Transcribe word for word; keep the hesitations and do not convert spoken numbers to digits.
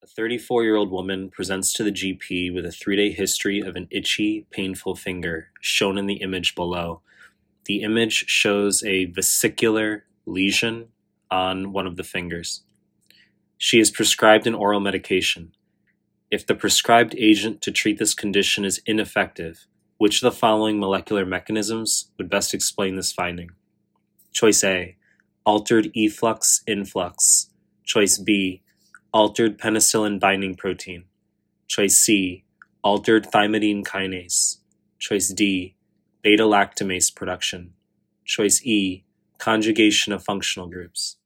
thirty-four-year-old woman presents to the G P with a three-day history of an itchy, painful finger, shown in the image below. The image shows a vesicular lesion on one of the fingers. She is prescribed an oral medication. If the prescribed agent to treat this condition is ineffective, which of the following molecular mechanisms would best explain this finding? Choice A, altered efflux-influx. Choice B, altered penicillin binding protein. Choice C, altered thymidine kinase. Choice D, beta-lactamase production. Choice E, conjugation of functional groups.